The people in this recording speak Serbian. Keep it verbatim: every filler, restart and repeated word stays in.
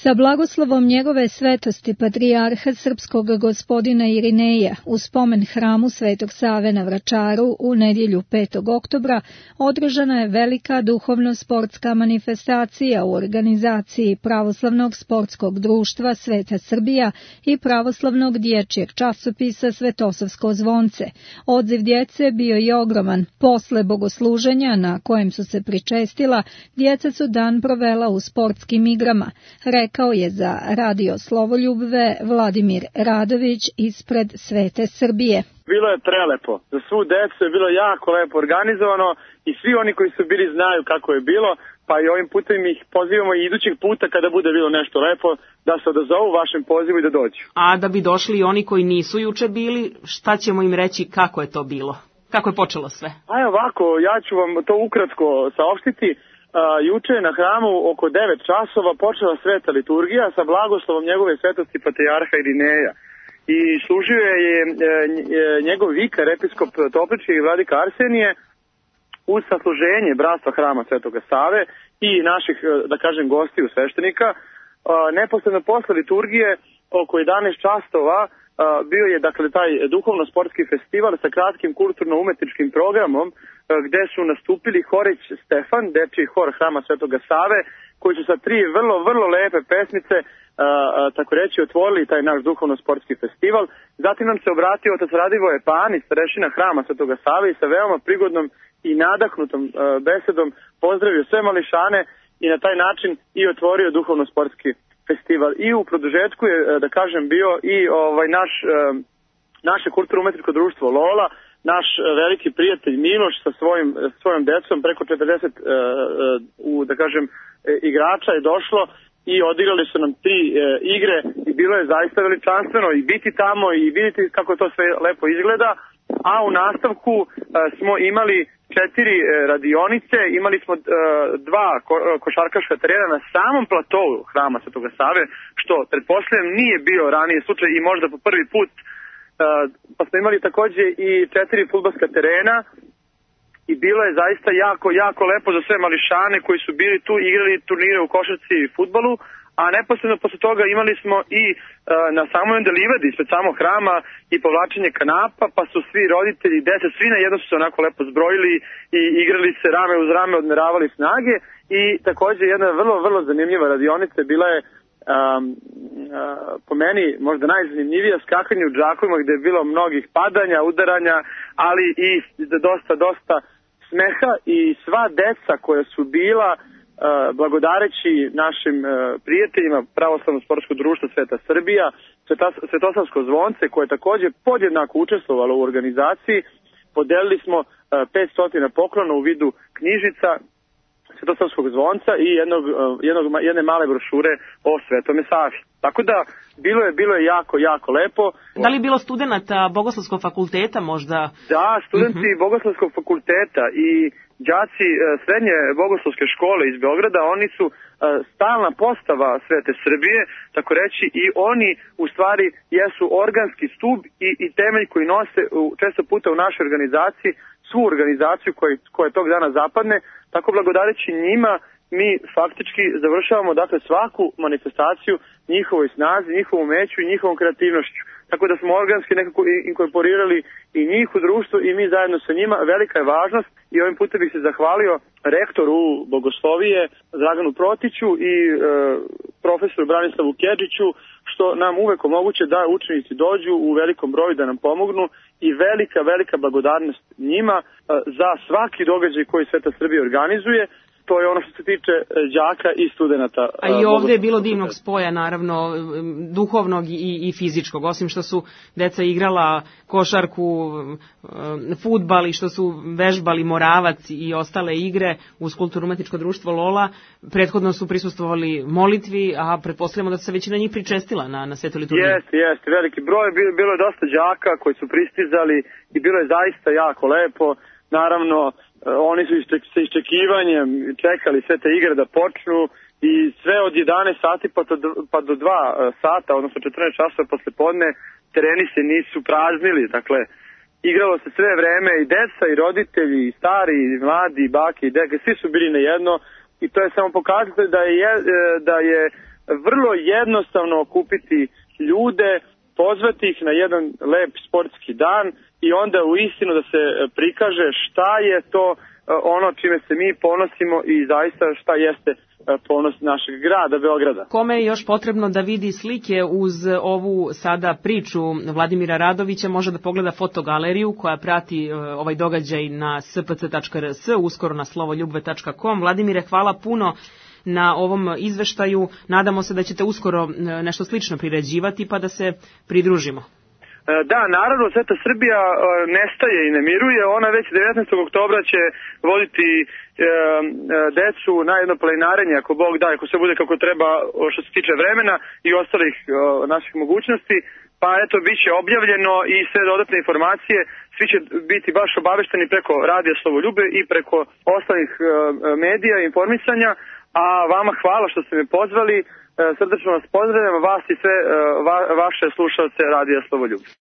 Sa blagoslovom njegove svetosti patrijarha srpskog gospodina Irineja u spomen hramu Svetog Save na Vračaru u nedjelju petog oktobra održana je velika duhovno-sportska manifestacija u organizaciji Pravoslavnog sportskog društva Sveta Srbija i Pravoslavnog dječjeg časopisa Svetosavsko zvonce. Odziv djece bio je ogroman. Posle bogosluženja na kojem su se pričestila, djeca su dan provela u sportskim igrama. Rekao je za Radio Slovoljubve Vladimir Radović ispred Svete Srbije. Bilo je prelepo. Za svu decu je bilo jako lepo organizovano i svi oni koji su bili znaju kako je bilo, pa i ovim putem ih pozivamo i idućeg puta kada bude bilo nešto lepo da se odazovu vašem pozivu i da dođu. A da bi došli i oni koji nisu juče bili, šta ćemo im reći kako je to bilo? Kako je počelo sve? Aj ovako, ja ću vam to ukratko saopštiti. Uh, juče je na hramu oko devet časova počela sveta liturgija sa blagoslovom njegove svetosti patrijarha Irineja. I služio je e, njegov vikar, episkop Toplički i vladika Arsenije uz sasluženje bratstva hrama Svetoga Save i naših, da kažem, gostiju sveštenika. Uh, neposredno posle liturgije oko jedanaest časova uh, bio je, dakle, taj duhovno-sportski festival sa kratkim kulturno-umetničkim programom gde su nastupili Horić Stefan, dečiji hor hrama Svetoga Save, koji su sa tri vrlo, vrlo lepe pesmice, a, a, tako reći, otvorili taj naš duhovno-sportski festival. Zatim nam se obratio otac Radivoje Pani, starešina hrama Svetoga Save, i sa veoma prigodnom i nadahnutom a, besedom pozdravio sve mališane i na taj način i otvorio duhovno-sportski festival. I u produžetku je, da kažem, bio i ovaj naš, a, naše kulturno-umetničko društvo Lola, naš veliki prijatelj Miloš sa svojim, svojom decom, preko četrdeset uh, uh, da kažem, igrača je došlo i odigrali su nam tri uh, igre i bilo je zaista veličanstveno i biti tamo i vidjeti kako to sve lepo izgleda. A u nastavku uh, smo imali četiri uh, radionice, imali smo uh, dva ko, uh, košarkaška terena na samom platovu hrama Svetoga Save, što pretpostavljam nije bio ranije slučaj i možda po prvi put. Uh, pa smo imali takođe i četiri fudbalska terena i bilo je zaista jako, jako lepo za sve mališane koji su bili tu, igrali turnire u košarci i fudbalu, a neposredno posle toga imali smo i uh, na samoj onda livadi ispred samog hrama i povlačenje kanapa, pa su svi roditelji, deca, svi na jedno su se onako lepo zbrojili i igrali se rame uz rame, odmeravali snage. I takođe jedna vrlo, vrlo zanimljiva radionica bila je Um, uh, po meni možda najzanimljivija skakanje u džakovima, gde je bilo mnogih padanja, udaranja, ali i dosta, dosta smeha i sva deca koja su bila uh, blagodareći našim uh, prijateljima Pravoslavno sportsko društvo Sveta Srbija, Sveta, Svetosavsko zvonce, koje je takođe podjednako učestvovalo u organizaciji, podelili smo uh, petsto poklona u vidu knjižica Svetosavskog zvonca i jednog, jednog, jedne male brošure o Svetome Savi. Tako da, bilo je, bilo je jako, jako lepo. Da li je bilo studenta Bogoslovskog fakulteta možda? Da, studenti uh-huh. Bogoslovskog fakulteta i đaci srednje bogoslovske škole iz Beograda, oni su stalna postava Svete Srbije, tako reći, i oni u stvari jesu organski stub i, i temelj koji nose u, često puta u našoj organizaciji svu organizaciju koja, koja tog dana zapadne. Tako blagodareći njima mi faktički završavamo, dakle, svaku manifestaciju njihovoj snazi, njihovom umeću i njihovom kreativnošću. Tako da smo organski nekako inkorporirali i njih u društvo i mi zajedno sa njima. Velika je važnost i ovim putem bih se zahvalio rektoru Bogoslovije Draganu Protiću i e, profesoru Branislavu Kedžiću, što nam uvek omoguće da učenici dođu u velikom broju da nam pomognu, i velika, velika blagodarnost njima e, za svaki događaj koji Sveta Srbija organizuje. To je ono što se tiče đaka i studenata. A i ovde je bilo divnog spoja, naravno, duhovnog i, i fizičkog. Osim što su deca igrala košarku, fudbal i što su vežbali Moravac i ostale igre uz kulturno-umetničko društvo Lola, prethodno su prisustvovali molitvi, a pretpostavljamo da se većina njih pričestila na, na svetoj liturgiji. Jeste, jeste, veliki broj. Bilo, bilo je dosta đaka koji su pristizali i bilo je zaista jako lepo. Naravno, oni su sa iščekivanjem čekali sve te igre da počnu i sve od jedanaest sati pa do, pa do dva sata, odnosno četrnaest časova posle podne, tereni se nisu praznili. Dakle, igralo se sve vreme i deca i roditelji i stari i mladi i bake i deke, svi su bili na jedno i to je samo pokazatelj da je, da je vrlo jednostavno okupiti ljude, pozvati ih na jedan lep sportski dan i onda u istinu da se prikaže šta je to ono čime se mi ponosimo i zaista šta jeste ponos našeg grada, Beograda. Kome je još potrebno da vidi slike uz ovu sada priču Vladimira Radovića, može da pogleda fotogaleriju koja prati ovaj događaj na s p c tačka r s, uskoro na slovoljubve tačka com. Vladimire, hvala puno na ovom izveštaju. Nadamo se da ćete uskoro nešto slično priređivati pa da se pridružimo. Da, naravno, Sveta Srbija nestaje i ne miruje. Ona već devetnaestog oktobra će voditi e, decu na jedno planinarenje, ako Bog da, ako se bude kako treba što se tiče vremena i ostalih e, naših mogućnosti. Pa eto, bit će objavljeno i sve dodatne informacije. Svi će biti baš obavešteni preko Radija Slovoljube i preko ostalih e, medija i informisanja. A vama hvala što ste me pozvali. Srdačno vas pozdravljam, vas i sve va, vaše slušalce Radija Slovoljub.